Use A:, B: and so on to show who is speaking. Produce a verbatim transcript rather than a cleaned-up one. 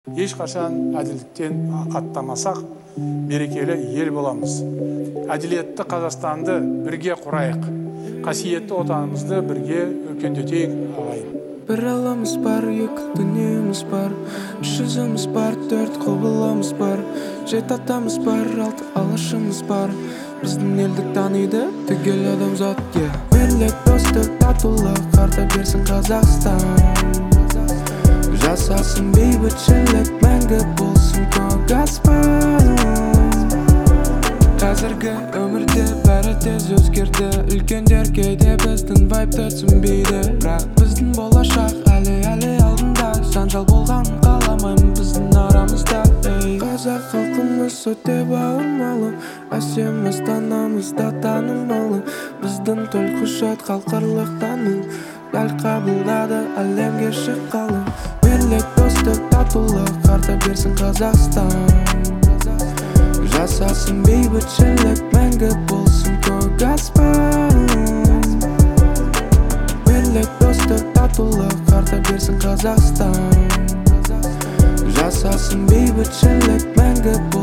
A: Еш қашан әділеттен аттамасақ, берекелі ел боламыз. Әділетті Қазақстанды бірге құрайық. Қасиетті отанымызды бірге өркендетейік ағайын.
B: Bir alamız бар, екі дүниеміз бар, үш жүзіміз бар, төрт құбылымыз бар, жеті атамыз бар, алты алашымыз бар. Біздің елді таниды түгел адамзат. Бірлік, достық, татулық арта берсін Қазақстан. Жасасын бейбітшілік, мәңгі болсын көк аспан. Қазіргі өмірде бәрі тез өзгерді, үлкендер кейде біздің вайбты түсінбейді. Бірақ біздің болашақ әлі-әлі алдында, жанжал болған қаламаймын біздің арамызда. Қазақ халқымыз өте бауырмалы, әсем астанамызда танымалы. Біздің төлқұжат халықаралық тану, дәл қабылдады әлемге шыққалы. Бірлік, достық, татулық арта берсін Қазақстан. Жасасын бейбітшілік, мәңгі болсын көк аспан. Бірлік, достық, татулық арта берсін Қазақстан. Жасасын бейбітшілік, мәңгі